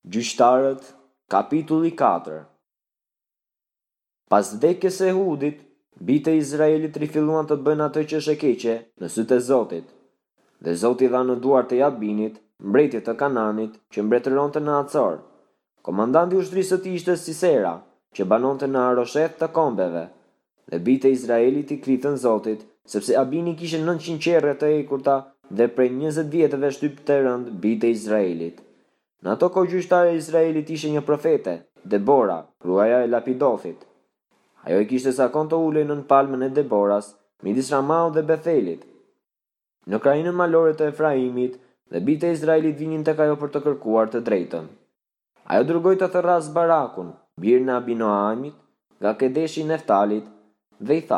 Gjyqtarët, kapitulli 4. Pas vdekjes së Ehudit, bijtë e Izraelit rifilluan të bëjnë atë që është e keqe në sytë e Zotit. Dhe Zoti dha në duart të Jabinit, mbretit të Kananit, që mbretëronte në Acor. Komandanti i ushtrisë së tij ishte Sisera, që banonte në Arosheth të kombeve. Dhe bijtë e Izraelit i kthitën Zotit, sepse Jabini kishte 900 qerre të ekurta dhe prej 20 vjetëve shtyp të rënd bijtë e Izraelit. Në ato kohë gjyqtare e Izraelit ishte një profete, Debora, gruaja e Lapidothit. Ajo i kishte zakon të ulej nën palmën e Deboras, midis Ramaut dhe Bethelit. Në krajinën malore të Efraimit, dhe bijtë e Izraelit vinin tek ajo për të kërkuar të drejtën. Ajo dërgoi të thërras Barakun, birin e Abinoamit, nga Kedeshi i Neftalit, dhe i tha: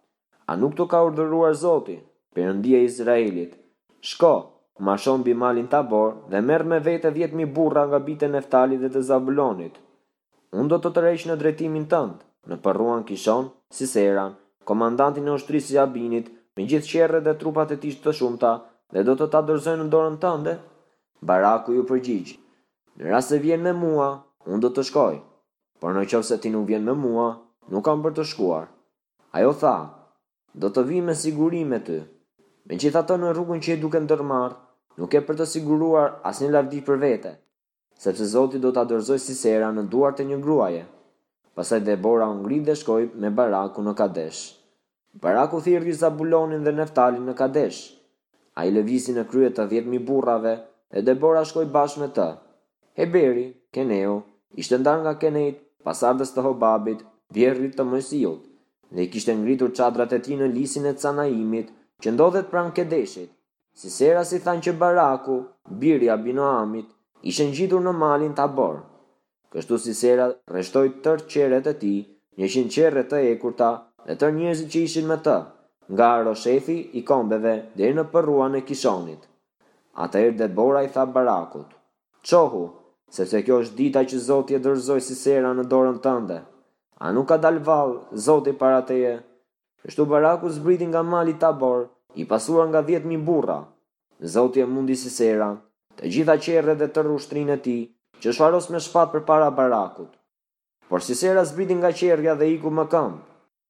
"A nuk të ka urdhëruar Zoti, Perëndia e Izraelit, shko, marshon mbi malin Tabor dhe merr me vete 10.000 burra nga bijtë e Neftalit dhe të Zabulonit. Unë do të tërheq në drejtimin tënd, në përruan Kishon, Siseran, komandantin e ushtrisë së Jabinit, me gjithë qerret dhe trupat e tij të shumta, dhe do të ta dorëzoj në dorën tënde?" Baraku ju përgjigj: "Në rast se vjen me mua, unë do të shkoj, por në qoftë se ti nuk vjen me mua, nuk kam për të shkuar." Ajo tha: "Do të vi me siguri me ty. Megjithatë në rrugën që e duke ndërmarr, nuk e për të siguruar asnjë lavdi për vete, sepse Zoti do ta dorëzoj Sisera në duart e një gruaje." Pastaj Debora u ngrit dhe shkoi me Baraku në Kadesh. Baraku thirrri Zabulonin dhe Neftalin në Kadesh. Ai lëvizi në krye të 10.000 burrave dhe Debora shkoi bashkë me të. Heberi, Keneu, ishte ndarë nga Keneit, pasardhës të Hobabit, vjerrit të Mojsiut, dhe i kishte ngritur çadrat e tij në lisin e Canaimit, që ndodhet pranë Kedeshit. Sisera si thanë që Baraku, biri i Abinoamit, ishte ngjitur në malin Tabor. Kështu Sisera rreshtoi tërë qerret e tij, 100 qerre të ekurta dhe tërë njerëzit që ishin me të, nga Aroshethi i kombeve deri në përruan e Kishonit. Atëherë Debora i tha Barakut: "Çohu, sepse kjo është dita që Zoti e dorëzoi Sisera në dorën tënde. A nuk ka dalë vallë Zoti para teje?" Kështu Baraku zbriti nga mali Tabor, i pasuar nga 10.000 burra. Zoti e mundi Siseran, të gjitha qerret dhe tërë ushtrinë e tij, që shfaros me shpatë përpara Barakut. Por Sisera zbriti nga qerrja dhe iku më këmbë.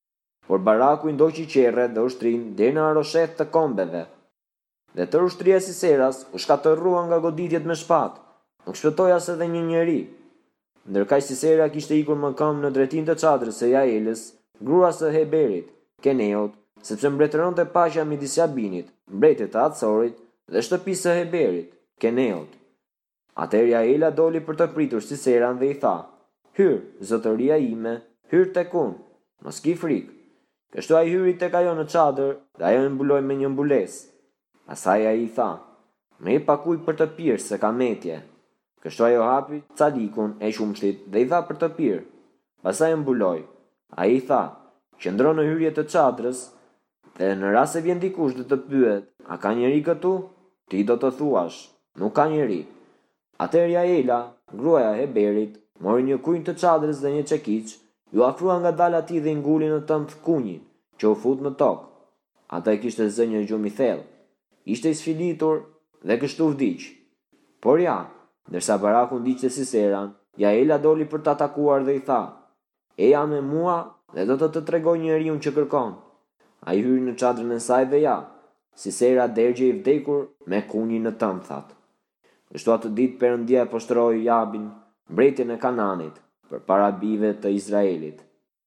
Por Baraku i ndoqi qerret dhe ushtrinë deri në Arosheth të kombeve. Dhe tërë ushtria e Siseras u shkatërrua nga goditjet me shpatë, nuk shpëtoi as edhe një njeri. Ndërkaq Sisera kishte ikur më këmbë në drejtim të çadrës së Jaelës, gruas së Heberit, Keneut, sepse mbretëronte paqja midis Jabinit, mbretit të Acorit, dhe shtëpisë së Heberit, Keneut. Atëherë Jaela doli për të pritur Siseran dhe i tha: "Hyr, zotëria ime, hyr tek unë, mos ki frikë." Kështu ai hyri tek ajo në çadër dhe ajo e mbuloi me një mbulesë. Pastaj ai i tha: "Me jep pak ujë për të pirë, se kam etje." Kështu ajo hapi calikun e shumshtit dhe i dha për të pirë. Pastaj e mbuloi. Ai i tha: "Qëndro në hyrje të çadrës, dhe në rast se vjen dikush dhe të pyet: a ka njeri këtu? Ti do të thuash: nuk ka njeri." Atëherë Jaela, gruaja e Heberit, mori një kunj të çadrës dhe një çekiç, ju afrua ngadalë atij dhe i nguli në tëmbë kunjin, që u fut në tokë. Ata e kishte zënë një gjumë i thellë. Ishte i sfilitur dhe kështu vdiq. Por ja, ndërsa Baraku ndiqte Siseran, Jaela doli për ta takuar dhe i tha: "Eja me mua dhe do të tregoj njeriun që kërkon." Ai hyri në çadrën e saj dhe ja, Sisera derdhje i vdekur me kunjin në tëmbë thatë. Kështu atë ditë Perëndia e poshtëroi Jabin, mbretin e Kananit, përpara bijve të Izraelit.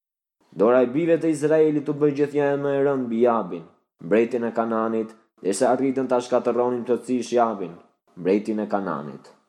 Dora e bijve të Izraelit u bë gjithnjë më e rëndë mbi Jabin, mbretin e Kananit, derisa arritën ta shkatërronin plotësisht Jabin, mbretin e Kananit.